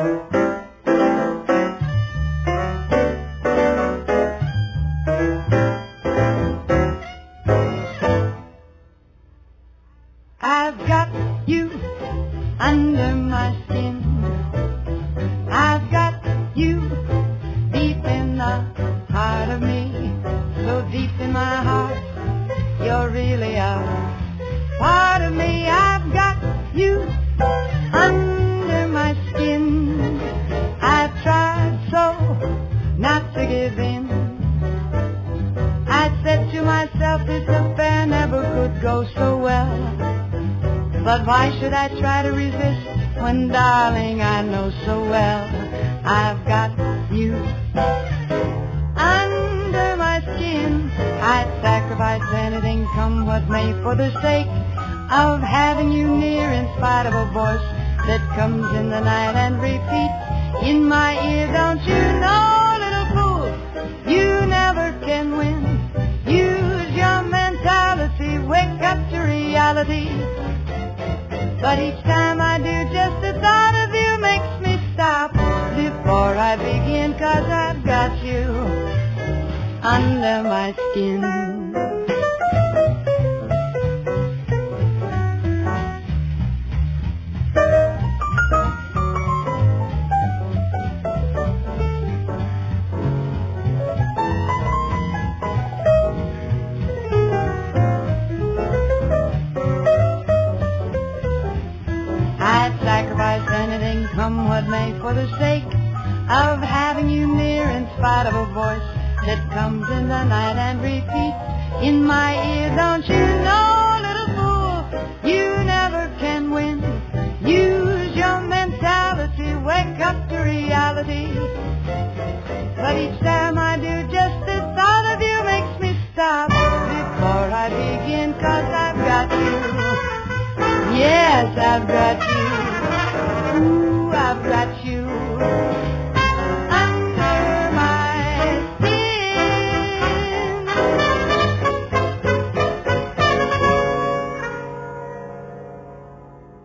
I've got you under my skin. I've got you deep in the heart of me. So deep in my heart, you're really a part of me. I've got you under my skin. I've tried so not to give in. I said to myself, this affair never could go so well. But why should I try to resist when, darling, I know so well I've got you under my skin. I'd sacrifice anything, come what may, for the sake of having you near, in spite of a voice that comes in the night and repeats in my ear, don't you know, little fool, you never can win. Use your mentality, wake up to reality. But each time I do, just the thought of you makes me stop before I begin, 'cause I've got you under my skin. I'd sacrifice anything, come what may, for the sake of having you near, in spite of a voice that comes in the night and repeats in my ear, don't you know, little fool, you never can win. Use your mentality, wake up to reality. But each time I do, just the thought of you makes me stop before I begin, 'cause I've got you. Yes, I've got you